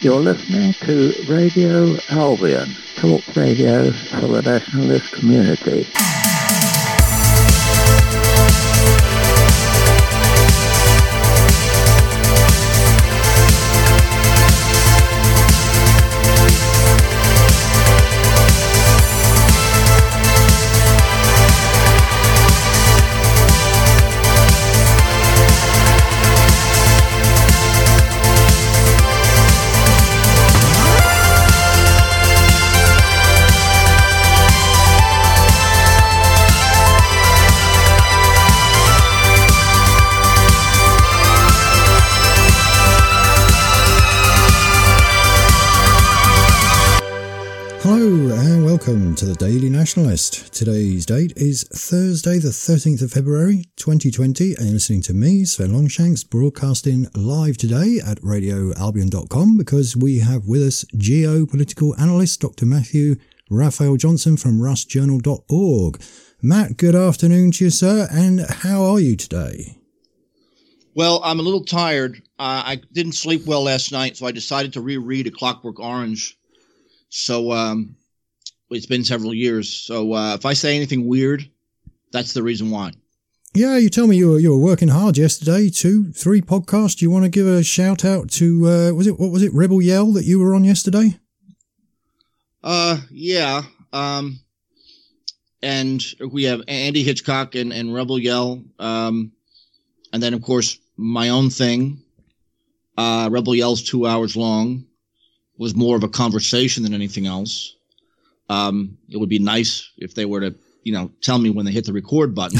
You're listening to Radio Albion, talk radio for the nationalist community. Welcome to the Daily Nationalist. Today's date is Thursday the 13th of February 2020 and you're listening to me, Sven Longshanks, broadcasting live today at radioalbion.com because we have with us geopolitical analyst Dr. Matthew Raphael Johnson from rustjournal.org. Matt, good afternoon to you, sir, and how are you today? Well, I'm a little tired. I didn't sleep well last night, so I decided to reread A Clockwork Orange. So, it's been several years. So if I say anything weird, that's the reason why. Yeah, you tell me you were working hard yesterday. 2-3 podcasts. Do you want to give a shout out to, what was it, Rebel Yell that you were on yesterday? Yeah. And we have Andy Hitchcock and Rebel Yell. And then, of course, my own thing. Rebel Yell's 2 hours long. Was more of a conversation than anything else. It would be nice if they were to, tell me when they hit the record button.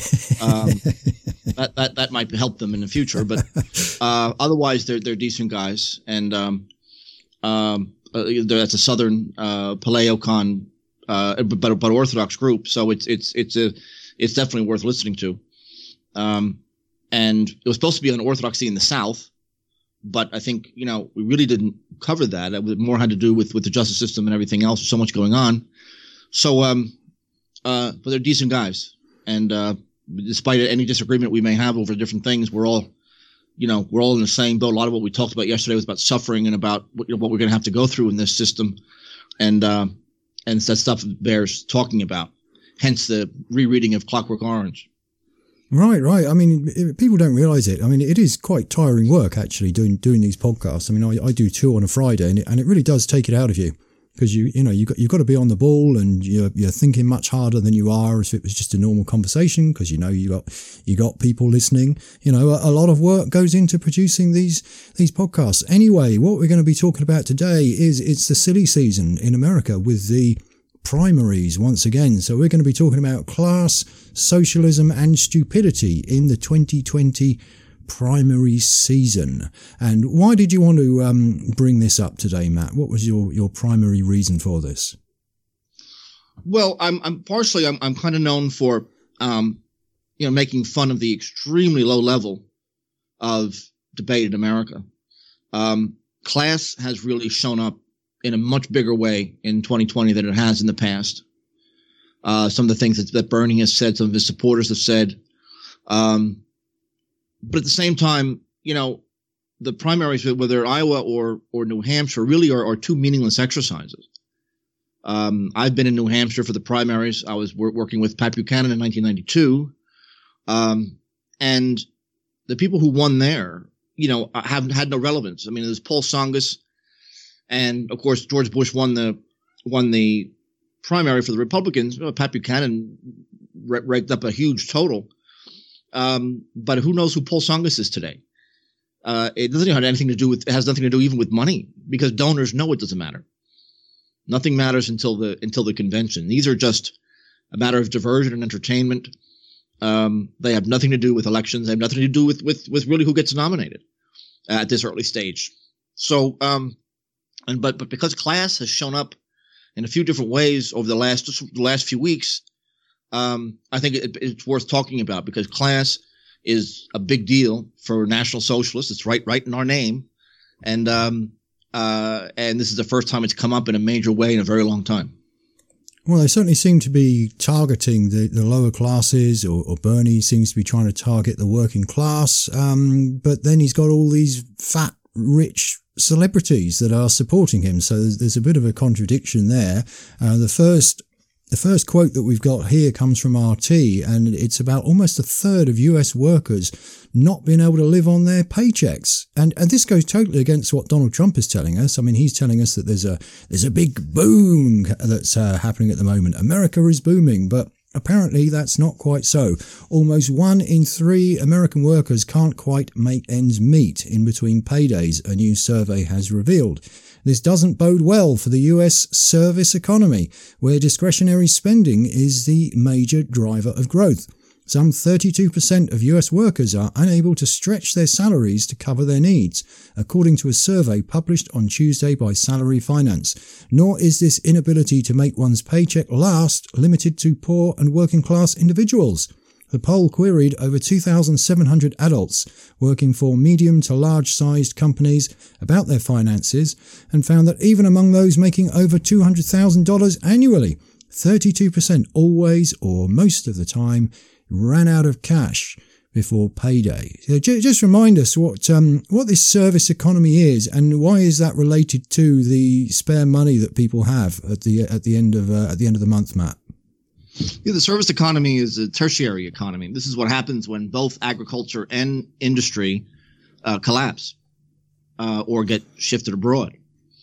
That might help them in the future. But otherwise, they're decent guys, and that's a Southern Paleocon, but Orthodox group. So it's definitely worth listening to. And it was supposed to be on Orthodoxy in the South. But I think, we really didn't cover that. It more had to do with the justice system and everything else. There's so much going on. So, but they're decent guys. And despite any disagreement we may have over different things, we're all in the same boat. A lot of what we talked about yesterday was about suffering and about what we're going to have to go through in this system. And that stuff bears talking about. Hence the rereading of Clockwork Orange. Right. I mean, people don't realise it. I mean, it is quite tiring work, actually, doing these podcasts. I mean, I do 2 on a Friday, and it really does take it out of you because you've got to be on the ball, and you're thinking much harder than you are as if it was just a normal conversation because you got people listening. A lot of work goes into producing these podcasts. Anyway, what we're going to be talking about today is it's the silly season in America with the primaries once again. So we're going to be talking about class, socialism and stupidity in the 2020 primary season. And why did you want to bring this up today, Matt? What was your primary reason for this? Well, I'm kind of known for making fun of the extremely low level of debate in America. Class has really shown up in a much bigger way in 2020 than it has in the past. Some of the things that Bernie has said, some of his supporters have said. But at the same time, the primaries, whether Iowa or New Hampshire, really are 2 meaningless exercises. I've been in New Hampshire for the primaries. I was working with Pat Buchanan in 1992. And the people who won there, have had no relevance. I mean, there's Paul Tsongas. And of course, George Bush won the primary for the Republicans. Pat Buchanan raked up a huge total. But who knows who Paul Tsongas is today? It doesn't have anything to do with. It has nothing to do even with money because donors know it doesn't matter. Nothing matters until the convention. These are just a matter of diversion and entertainment. They have nothing to do with elections. They have nothing to do with really who gets nominated at this early stage. So. But because class has shown up in a few different ways over the last few weeks, I think it's worth talking about because class is a big deal for National Socialists. It's right in our name, and this is the first time it's come up in a major way in a very long time. Well, they certainly seem to be targeting the lower classes, or Bernie seems to be trying to target the working class. But then he's got all these fat, rich celebrities that are supporting him. So there's a bit of a contradiction there. The first quote that we've got here comes from RT, and it's about almost a third of US workers not being able to live on their paychecks. And this goes totally against what Donald Trump is telling us. I mean, he's telling us that there's a big boom that's happening at the moment. America is booming, but apparently that's not quite so. Almost 1 in 3 American workers can't quite make ends meet in between paydays, a new survey has revealed. This doesn't bode well for the US service economy, where discretionary spending is the major driver of growth. Some 32% of US workers are unable to stretch their salaries to cover their needs, according to a survey published on Tuesday by Salary Finance. Nor is this inability to make one's paycheck last limited to poor and working class individuals. The poll queried over 2,700 adults working for medium to large-sized companies about their finances and found that even among those making over $200,000 annually, 32% always or most of the time ran out of cash before payday. So just remind us what this service economy is, and why is that related to the spare money that people have at the end of the month, Matt? Yeah, the service economy is a tertiary economy. This is what happens when both agriculture and industry collapse or get shifted abroad.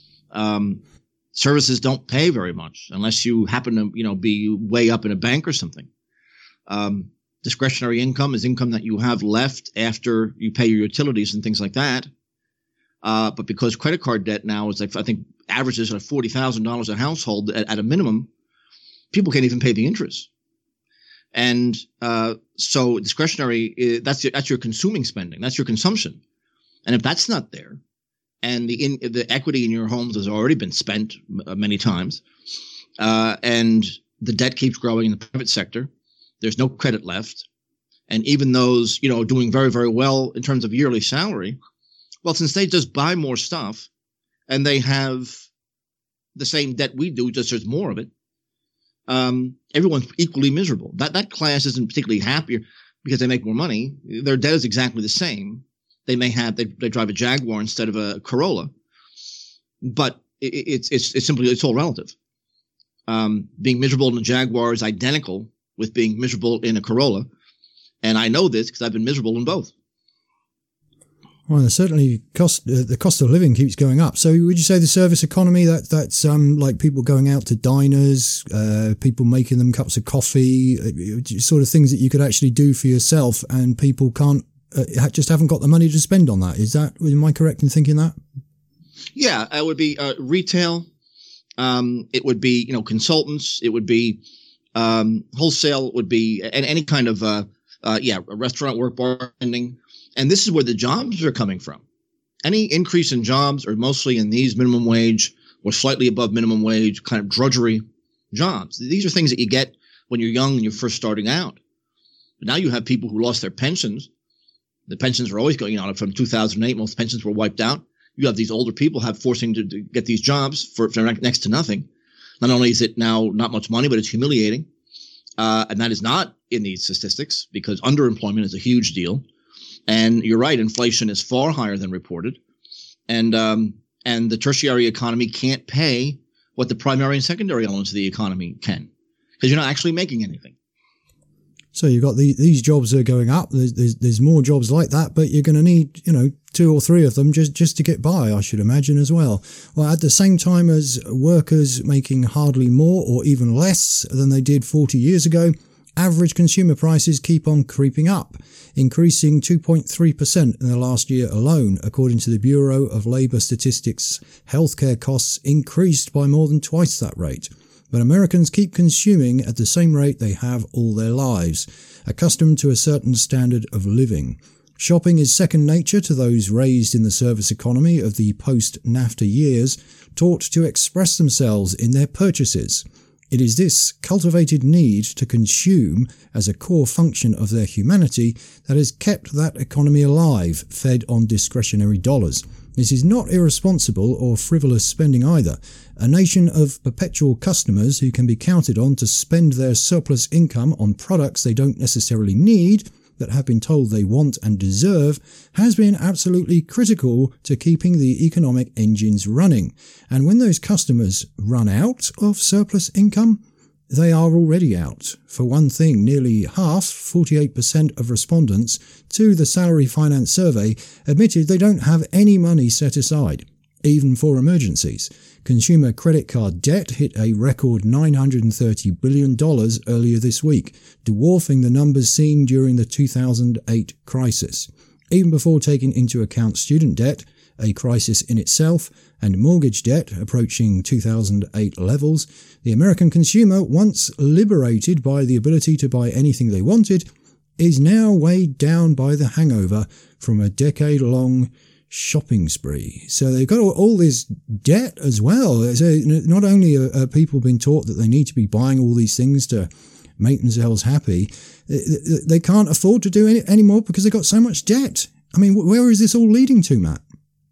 Services don't pay very much unless you happen to, be way up in a bank or something. Discretionary income is income that you have left after you pay your utilities and things like that. But because credit card debt now is I think averages at $40,000 a household at a minimum, people can't even pay the interest. And so discretionary, that's your consuming spending. That's your consumption. And if that's not there, and the equity in your homes has already been spent many times, and the debt keeps growing in the private sector, there's no credit left. And even those, doing very, very well in terms of yearly salary, well, since they just buy more stuff and they have the same debt we do, just there's more of it, everyone's equally miserable. That class isn't particularly happier because they make more money. Their debt is exactly the same. They drive a Jaguar instead of a Corolla, but it's all relative. Being miserable in a Jaguar is identical with being miserable in a Corolla. And I know this because I've been miserable in both. Well, certainly the cost of living keeps going up. So would you say the service economy, that's like people going out to diners, people making them cups of coffee, sort of things that you could actually do for yourself, and people can't, just haven't got the money to spend on that. Am I correct in thinking that? Yeah, it would be retail. It would be, consultants. It would be wholesale. It would be any kind of, a restaurant work, bartending. And this is where the jobs are coming from. Any increase in jobs are mostly in these minimum wage or slightly above minimum wage kind of drudgery jobs. These are things that you get when you're young and you're first starting out. But now you have people who lost their pensions. The pensions were always going on from 2008. Most pensions were wiped out. You have these older people forcing to get these jobs for next to nothing. Not only is it now not much money, but it's humiliating. And that is not in these statistics because underemployment is a huge deal. And you're right, inflation is far higher than reported. And the tertiary economy can't pay what the primary and secondary elements of the economy can because you're not actually making anything. So you've got these jobs are going up. There's more jobs like that, but you're going to need, 2 or 3 of them just to get by, I should imagine as well. Well, at the same time as workers making hardly more or even less than they did 40 years ago, average consumer prices keep on creeping up, increasing 2.3% in the last year alone. According to the Bureau of Labour Statistics, healthcare costs increased by more than twice that rate. But Americans keep consuming at the same rate they have all their lives, accustomed to a certain standard of living. Shopping is second nature to those raised in the service economy of the post-NAFTA years, taught to express themselves in their purchases. It is this cultivated need to consume as a core function of their humanity that has kept that economy alive, fed on discretionary dollars. This is not irresponsible or frivolous spending either. A nation of perpetual customers who can be counted on to spend their surplus income on products they don't necessarily need, that have been told they want and deserve has been absolutely critical to keeping the economic engines running. And when those customers run out of surplus income, they are already out. For one thing, nearly half, 48% of respondents to the Salary Finance Survey admitted they don't have any money set aside, even for emergencies. Consumer credit card debt hit a record $930 billion earlier this week, dwarfing the numbers seen during the 2008 crisis. Even before taking into account student debt, a crisis in itself, and mortgage debt approaching 2008 levels, the American consumer, once liberated by the ability to buy anything they wanted, is now weighed down by the hangover from a decade-long shopping spree. So they've got all this debt as well. So not only are people being taught that they need to be buying all these things to make themselves happy, they can't afford to do it anymore because they've got so much debt. I mean, where is this all leading to, Matt?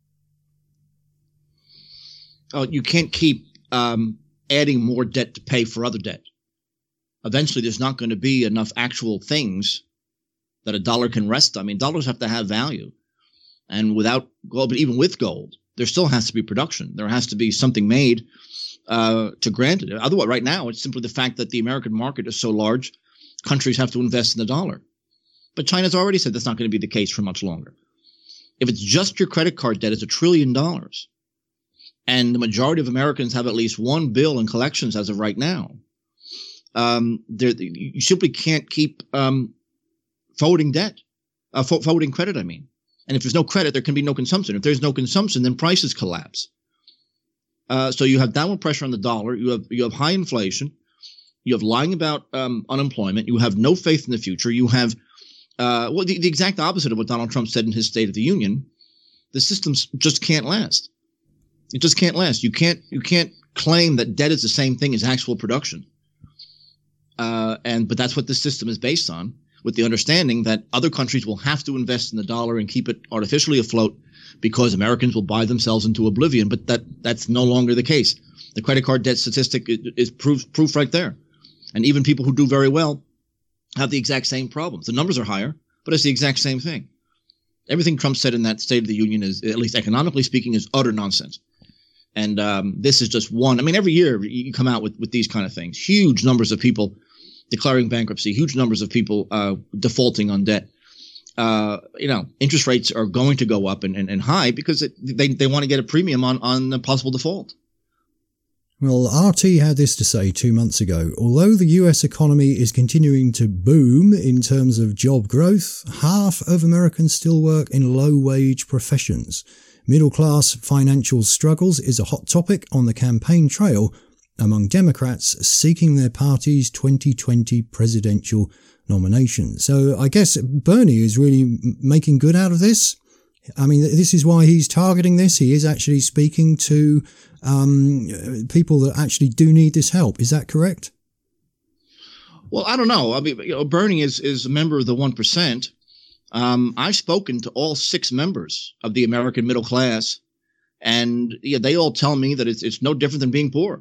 Oh, you can't keep adding more debt to pay for other debt. Eventually, there's not going to be enough actual things that a dollar can rest on. I mean, dollars have to have value. And without gold, but even with gold, there still has to be production. There has to be something made to grant it. Otherwise, right now, it's simply the fact that the American market is so large, countries have to invest in the dollar. But China's already said that's not going to be the case for much longer. If it's just your credit card debt, it's $1 trillion. And the majority of Americans have at least one bill in collections as of right now. You simply can't keep forwarding debt, forwarding credit, I mean. And if there's no credit, there can be no consumption. If there's no consumption, then prices collapse. So you have downward pressure on the dollar. You have high inflation. You have lying about unemployment. You have no faith in the future. You have the exact opposite of what Donald Trump said in his State of the Union. The systems just can't last. It just can't last. You can't claim that debt is the same thing as actual production. But that's what this system is based on, with the understanding that other countries will have to invest in the dollar and keep it artificially afloat because Americans will buy themselves into oblivion. But that's no longer the case. The credit card debt statistic is proof right there. And even people who do very well have the exact same problems. The numbers are higher, but it's the exact same thing. Everything Trump said in that State of the Union is, at least economically speaking, is utter nonsense. And this is just one. I mean, every year you come out with these kind of things. Huge numbers of people declaring bankruptcy, huge numbers of people defaulting on debt. Interest rates are going to go up and high because they want to get a premium on the possible default. Well, RT had this to say 2 months ago. Although the US economy is continuing to boom in terms of job growth, half of Americans still work in low-wage professions. Middle-class financial struggles is a hot topic on the campaign trail among Democrats seeking their party's 2020 presidential nomination. So I guess Bernie is really making good out of this. I mean, this is why he's targeting this. He is actually speaking to people that actually do need this help. Is that correct? Well, I don't know. I mean, Bernie is a member of the 1%. I've spoken to all 6 members of the American middle class, and they all tell me that it's no different than being poor.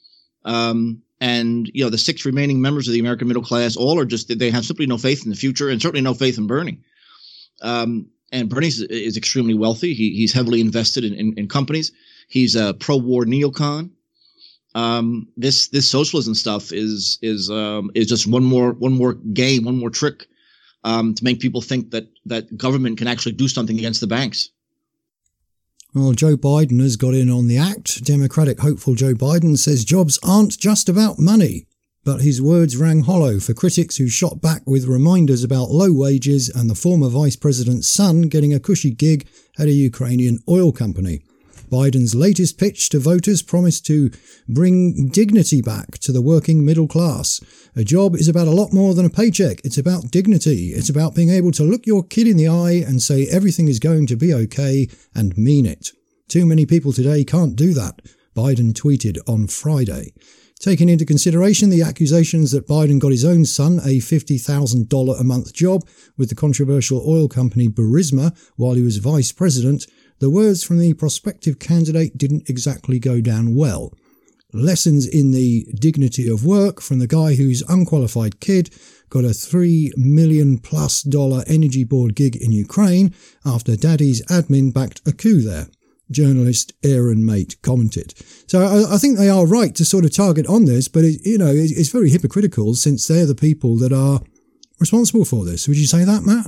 The 6 remaining members of the American middle class all are they have simply no faith in the future, and certainly no faith in Bernie. And Bernie is extremely wealthy. He's heavily invested in companies. He's a pro-war neocon. This socialism stuff is just one more game, one more trick to make people think that government can actually do something against the banks. Well, Joe Biden has got in on the act. Democratic hopeful Joe Biden says jobs aren't just about money. But his words rang hollow for critics who shot back with reminders about low wages and the former vice president's son getting a cushy gig at a Ukrainian oil company. Biden's latest pitch to voters promised to bring dignity back to the working middle class. A job is about a lot more than a paycheck. It's about dignity. It's about being able to look your kid in the eye and say everything is going to be okay and mean it. Too many people today can't do that, Biden tweeted on Friday. Taking into consideration the accusations that Biden got his own son a $50,000 a month job with the controversial oil company Burisma while he was vice president, the words from the prospective candidate didn't exactly go down well. lessons in the dignity of work from the guy whose unqualified kid got a $3 million+ energy board gig in Ukraine after daddy's admin backed a coup there. Journalist Aaron Mate commented. So I think they are right to sort of target on this, but it's very hypocritical since they're the people that are responsible for this. Would you say that, Matt?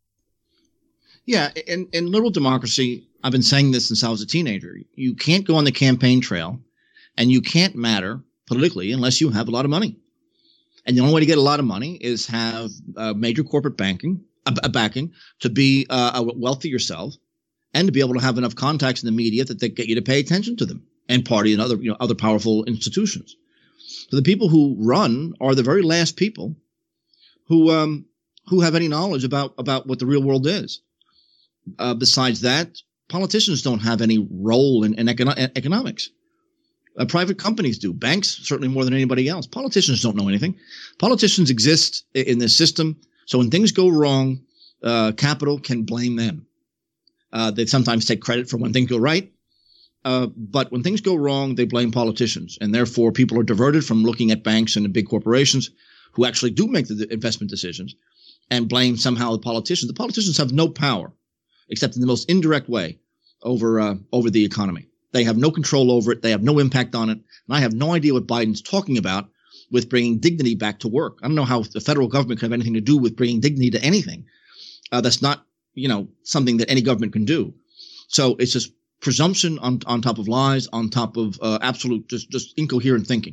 Yeah, in liberal democracy, I've been saying this since I was a teenager. You can't go on the campaign trail and you can't matter politically unless you have a lot of money. And the only way to get a lot of money is have major corporate backing to be wealthy yourself and to be able to have enough contacts in the media that they get you to pay attention to them and party and other powerful institutions. So the people who run are the very last people who have any knowledge about what the real world is. Besides that, politicians don't have any role in economics. Private companies do. Banks, certainly more than anybody else. Politicians don't know anything. Politicians exist in this system. So when things go wrong, capital can blame them. They sometimes take credit for when things go right. But when things go wrong, they blame politicians. And therefore, people are diverted from looking at banks and the big corporations who actually do make the investment decisions and blame somehow the politicians. The politicians have no power except in the most indirect way over the economy. They have no control over it. They have no impact on it. And I have no idea what Biden's talking about with bringing dignity back to work. I don't know how the federal government can have anything to do with bringing dignity to anything. That's not, something that any government can do. So it's just presumption on top of lies, on top of absolute just incoherent thinking.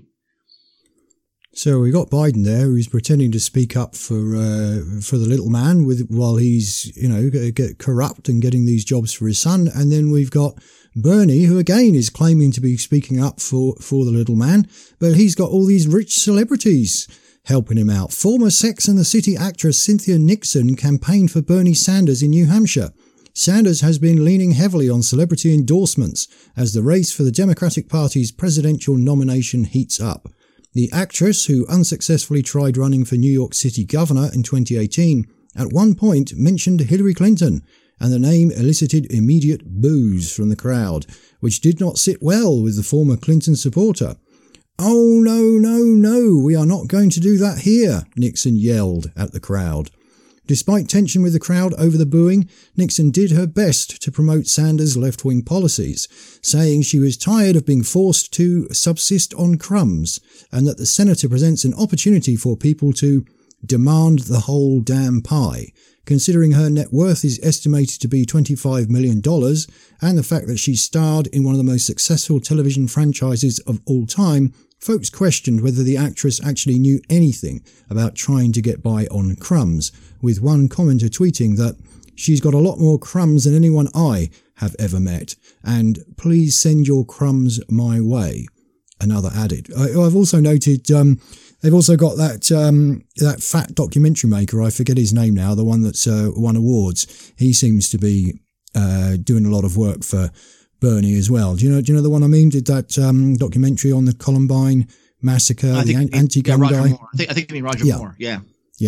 So we got Biden there, who's pretending to speak up for the little man while he's get corrupt and getting these jobs for his son, and then we've got Bernie, who again is claiming to be speaking up for the little man, but he's got all these rich celebrities helping him out. Former Sex and the City actress Cynthia Nixon campaigned for Bernie Sanders in New Hampshire. Sanders has been leaning heavily on celebrity endorsements as the race for the Democratic Party's presidential nomination heats up. The actress, who unsuccessfully tried running for New York City governor in 2018, at one point mentioned Hillary Clinton, and the name elicited immediate boos from the crowd, which did not sit well with the former Clinton supporter. "Oh, no, we are not going to do that here," Nixon yelled at the crowd. Despite tension with the crowd over the booing, Nixon did her best to promote Sanders' left-wing policies, saying she was tired of being forced to subsist on crumbs, and that the senator presents an opportunity for people to demand the whole damn pie. Considering her net worth is estimated to be $25 million, and the fact that she starred in one of the most successful television franchises of all time, folks questioned whether the actress actually knew anything about trying to get by on crumbs, with one commenter tweeting that she's got a lot more crumbs than anyone I have ever met, and please send your crumbs my way, another added. I've also noted they've also got that fat documentary maker, I forget his name now, the one that's won awards. He seems to be doing a lot of work for Bernie as well. Do you know the one I mean? Did that documentary on the Columbine massacre, the anti-gun guy? Moore. I think you mean Roger Moore. Yeah.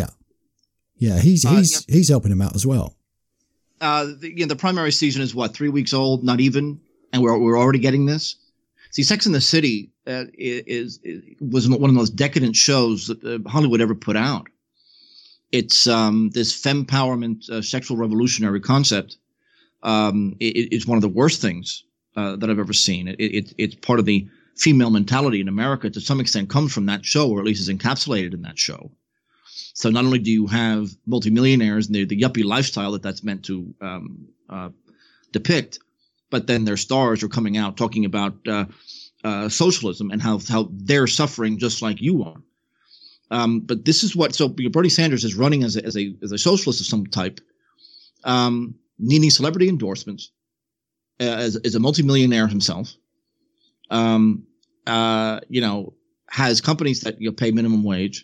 He's helping him out as well. The primary season is 3 weeks old, not even, and we're already getting this. See, Sex and the City was one of the most decadent shows that Hollywood ever put out. It's this fempowerment, sexual revolutionary concept. It's one of the worst things that I've ever seen. It's part of the female mentality in America to some extent comes from that show, or at least is encapsulated in that show. So not only do you have multimillionaires and the yuppie lifestyle that's meant to depict, but then their stars are coming out talking about socialism and how they're suffering just like you are. But this is so Bernie Sanders is running as a socialist of some type, needing celebrity endorsements, is a multimillionaire himself. Has companies that pay minimum wage,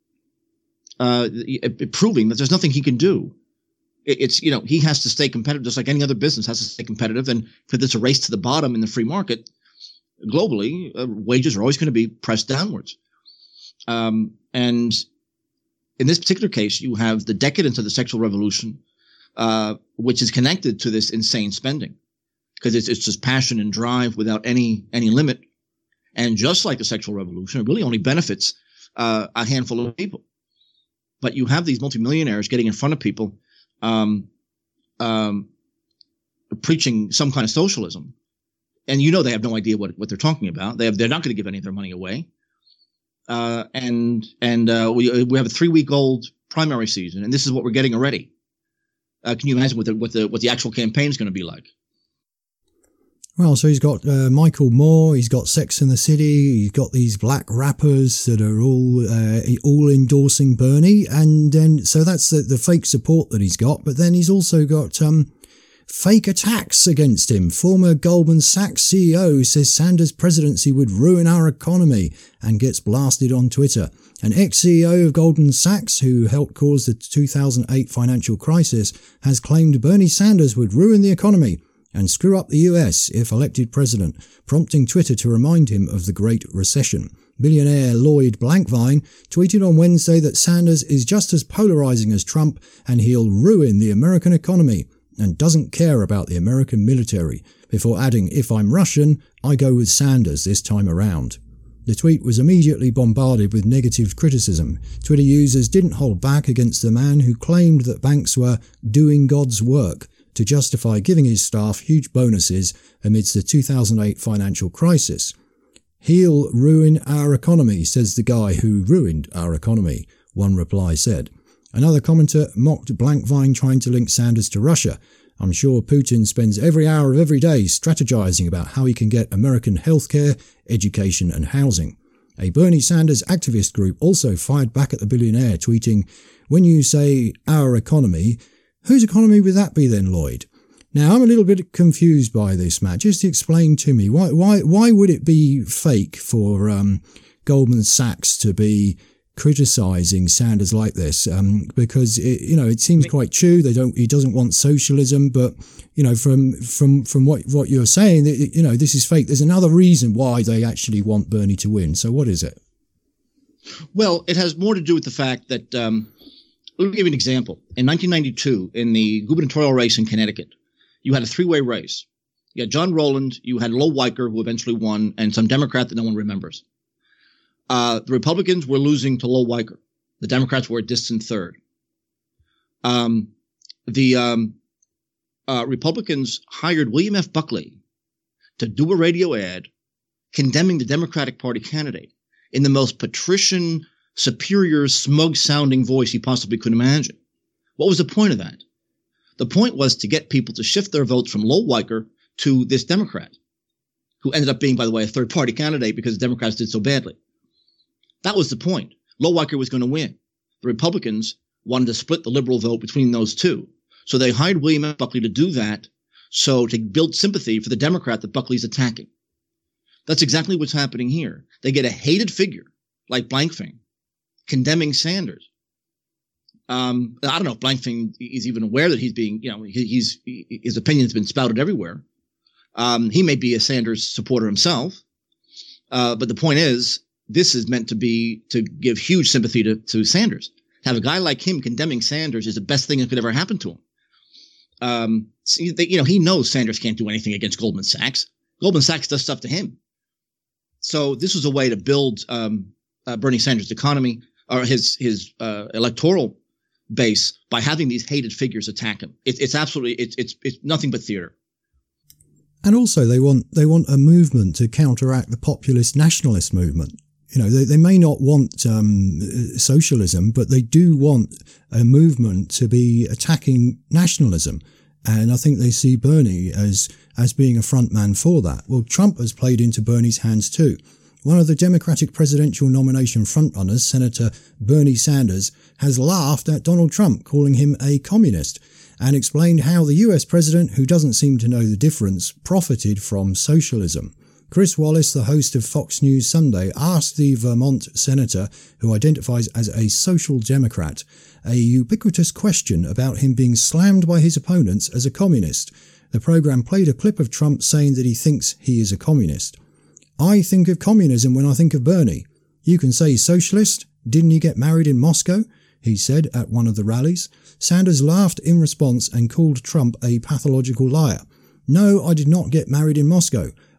proving that there's nothing he can do. He has to stay competitive, just like any other business has to stay competitive. And if there's a race to the bottom in the free market, globally, wages are always going to be pressed downwards. And in this particular case, you have the decadence of the sexual revolution, which is connected to this insane spending, because it's just passion and drive without any limit. And just like the sexual revolution, it really only benefits a handful of people. But you have these multimillionaires getting in front of people, preaching some kind of socialism, and they have no idea what they're talking about. They're not going to give any of their money away. We have a 3-week-old primary season, and this is what we're getting already. Can you imagine what the actual campaign is going to be like? Well, so he's got Michael Moore, he's got Sex and the City, he's got these black rappers that are all endorsing Bernie, and then so that's the fake support that he's got. But then he's also got fake attacks against him. Former Goldman Sachs CEO says Sanders' presidency would ruin our economy and gets blasted on Twitter. An ex-CEO of Goldman Sachs, who helped cause the 2008 financial crisis, has claimed Bernie Sanders would ruin the economy and screw up the US if elected president, prompting Twitter to remind him of the Great Recession. Billionaire Lloyd Blankfein tweeted on Wednesday that Sanders is just as polarizing as Trump and he'll ruin the American economy and doesn't care about the American military, before adding, "If I'm Russian, I go with Sanders this time around." The tweet was immediately bombarded with negative criticism. Twitter users didn't hold back against the man who claimed that banks were doing God's work to justify giving his staff huge bonuses amidst the 2008 financial crisis. "He'll ruin our economy," says the guy who ruined our economy, one reply said. Another commenter mocked Blankfein trying to link Sanders to Russia. "I'm sure Putin spends every hour of every day strategizing about how he can get American healthcare, education and housing." A Bernie Sanders activist group also fired back at the billionaire, tweeting, "When you say our economy, whose economy would that be then, Lloyd?" Now, I'm a little bit confused by this, Matt. Just explain to me, why would it be fake for Goldman Sachs to be criticizing Sanders like this? Because it seems quite true. He doesn't want socialism, but from what you're saying, this is fake. There's another reason why they actually want Bernie to win. So what is it? Well, it has more to do with the fact that let me give you an example. In 1992, in the gubernatorial race in Connecticut, you had a 3-way race. You had John Rowland, you had Lo Weicker, who eventually won, and some Democrat that no one remembers. The Republicans were losing to Lo Weicker. The Democrats were a distant third. The Republicans hired William F. Buckley to do a radio ad condemning the Democratic Party candidate in the most patrician, superior, smug-sounding voice he possibly could imagine. What was the point of that? The point was to get people to shift their votes from Lo Weicker to this Democrat, who ended up being, by the way, a third-party candidate because the Democrats did so badly. That was the point. Lo Weicker was going to win. The Republicans wanted to split the liberal vote between those two. So they hired William F. Buckley to do that, so to build sympathy for the Democrat that Buckley's attacking. That's exactly what's happening here. They get a hated figure like Blankfein condemning Sanders. I don't know if Blankfein is even aware that he's being, his opinion's been spouted everywhere. He may be a Sanders supporter himself. But the point is, this is meant to give huge sympathy to Sanders. To have a guy like him condemning Sanders is the best thing that could ever happen to him. He knows Sanders can't do anything against Goldman Sachs. Goldman Sachs does stuff to him. So this was a way to build Bernie Sanders' economy or his electoral base by having these hated figures attack him. It's nothing but theater. And also they want a movement to counteract the populist nationalist movement. They may not want socialism, but they do want a movement to be attacking nationalism. And I think they see Bernie as being a front man for that. Well, Trump has played into Bernie's hands too. One of the Democratic presidential nomination frontrunners, Senator Bernie Sanders, has laughed at Donald Trump, calling him a communist, and explained how the US president, who doesn't seem to know the difference, profited from socialism. Chris Wallace, the host of Fox News Sunday, asked the Vermont senator, who identifies as a social democrat, a ubiquitous question about him being slammed by his opponents as a communist. The program played a clip of Trump saying that he thinks he is a communist. "I think of communism when I think of Bernie. You can say socialist. Didn't he get married in Moscow?" he said at one of the rallies. Sanders laughed in response and called Trump a pathological liar. "No, I did not get married in Moscow.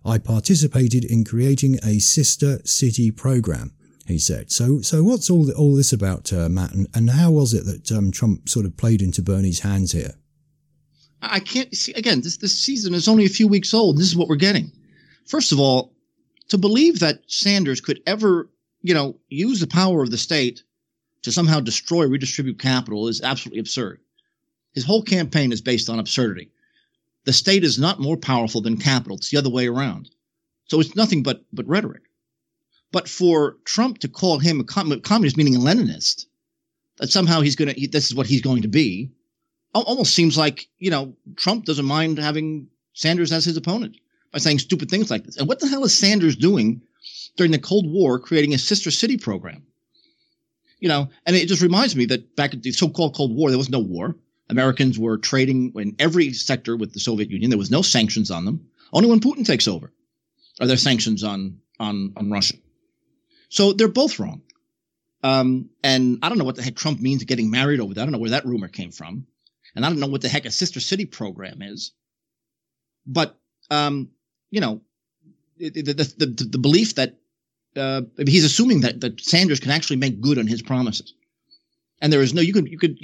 I participated in creating a sister city program, he said. So what's all this about, Matt? And how was it that Trump sort of played into Bernie's hands here? I can't see, again, this season is only a few weeks old. This is what we're getting. First of all, to believe that Sanders could ever, use the power of the state to somehow destroy, redistribute capital is absolutely absurd. His whole campaign is based on absurdity. The state is not more powerful than capital. It's the other way around. So it's nothing but rhetoric. But for Trump to call him a communist, meaning a Leninist, that somehow this is what he's going to be, almost seems like, Trump doesn't mind having Sanders as his opponent by saying stupid things like this. And what the hell is Sanders doing during the Cold War, creating a sister city program? And it just reminds me that back at the so-called Cold War, there was no war. Americans were trading in every sector with the Soviet Union. There was no sanctions on them. Only when Putin takes over are there sanctions on Russia. So they're both wrong. And I don't know what the heck Trump means getting married over that. I don't know where that rumor came from. And I don't know what the heck a sister city program is. But, the belief that he's assuming that Sanders can actually make good on his promises. And there is no, you could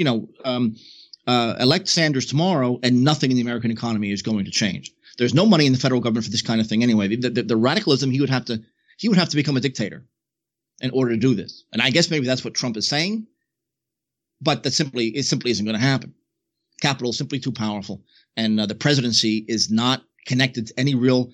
elect Sanders tomorrow and nothing in the American economy is going to change. There's no money in the federal government for this kind of thing anyway. The radicalism, he would have to become a dictator in order to do this. And I guess maybe that's what Trump is saying, but it simply isn't going to happen. Capital is simply too powerful, and the presidency is not connected to any real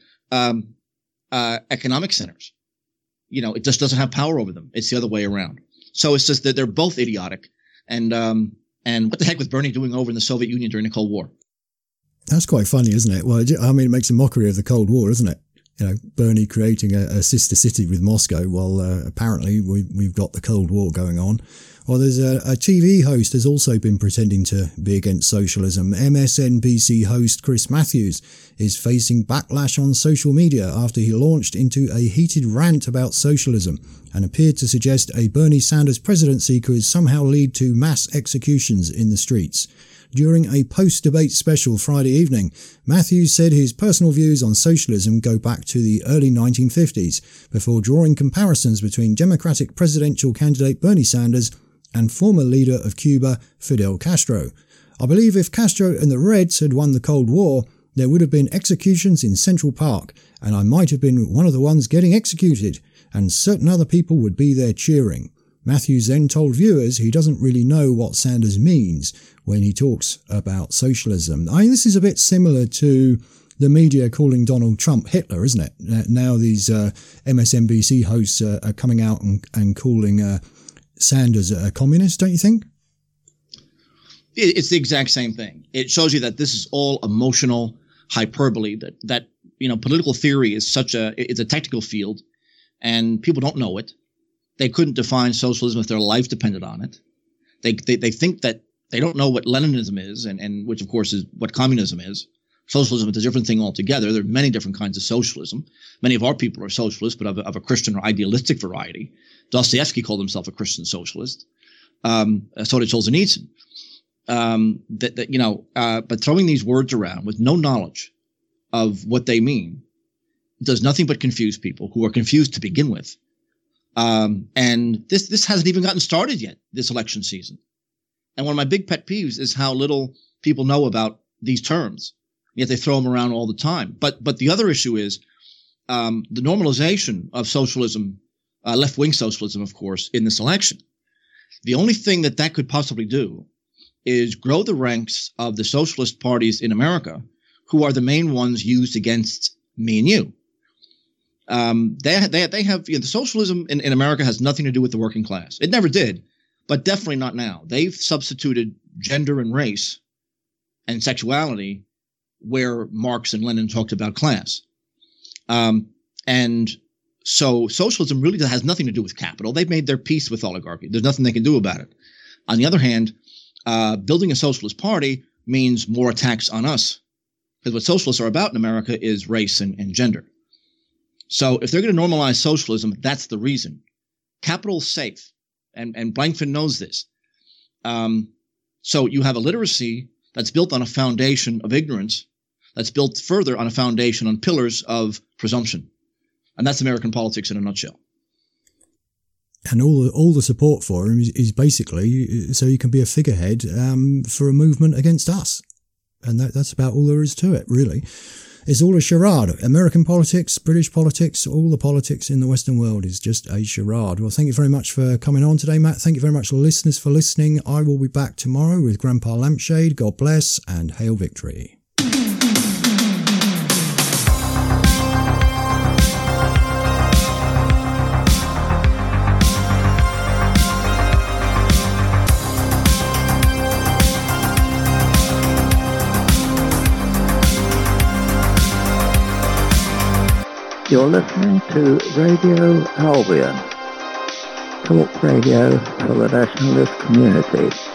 economic centers. It just doesn't have power over them. It's the other way around. So it's just that they're both idiotic. And what the heck was Bernie doing over in the Soviet Union during the Cold War? That's quite funny, isn't it? Well, I mean, it makes a mockery of the Cold War, isn't it? Bernie creating a sister city with Moscow while apparently we've got the Cold War going on. Well, there's a TV host has also been pretending to be against socialism. MSNBC host Chris Matthews is facing backlash on social media after he launched into a heated rant about socialism and appeared to suggest a Bernie Sanders presidency could somehow lead to mass executions in the streets. During a post-debate special Friday evening, Matthews said his personal views on socialism go back to the early 1950s, before drawing comparisons between Democratic presidential candidate Bernie Sanders and former leader of Cuba, Fidel Castro. I believe if Castro and the Reds had won the Cold War, there would have been executions in Central Park, and I might have been one of the ones getting executed, and certain other people would be there cheering. Matthews then told viewers he doesn't really know what Sanders means when he talks about socialism. I mean, this is a bit similar to the media calling Donald Trump Hitler, isn't it? Now these MSNBC hosts are coming out and calling Sanders a communist, don't you think? It's the exact same thing. It shows you that this is all emotional hyperbole, that political theory is it's a technical field and people don't know it. They couldn't define socialism if their life depended on it. They think that they don't know what Leninism is, and which of course is what communism is. Socialism is a different thing altogether. There are many different kinds of socialism. Many of our people are socialists, but of a Christian or idealistic variety. Dostoevsky called himself a Christian socialist. So did Solzhenitsyn. But throwing these words around with no knowledge of what they mean does nothing but confuse people who are confused to begin with. And this hasn't even gotten started yet, this election season. And one of my big pet peeves is how little people know about these terms, yet they throw them around all the time. But the other issue is the normalization of socialism, left-wing socialism, of course, in this election. The only thing that could possibly do is grow the ranks of the socialist parties in America, who are the main ones used against me and you. They have the socialism in America has nothing to do with the working class. It never did, but definitely not now. They've substituted gender and race and sexuality where Marx and Lenin talked about class. And so socialism really has nothing to do with capital. They've made their peace with oligarchy. There's nothing they can do about it. On the other hand, building a socialist party means more attacks on us, because what socialists are about in America is race and gender. So if they're going to normalize socialism, that's the reason. Capital's safe, and Blankfein knows this. So you have a literacy that's built on a foundation of ignorance that's built further on a foundation on pillars of presumption. And that's American politics in a nutshell. And all the support for him is basically so he can be a figurehead for a movement against us. And that's about all there is to it, really. It's all a charade. American politics, British politics, all the politics in the Western world is just a charade. Well, thank you very much for coming on today, Matt. Thank you very much, listeners, for listening. I will be back tomorrow with Grandpa Lampshade. God bless and hail victory. You're listening to Radio Albion, talk radio for the nationalist community.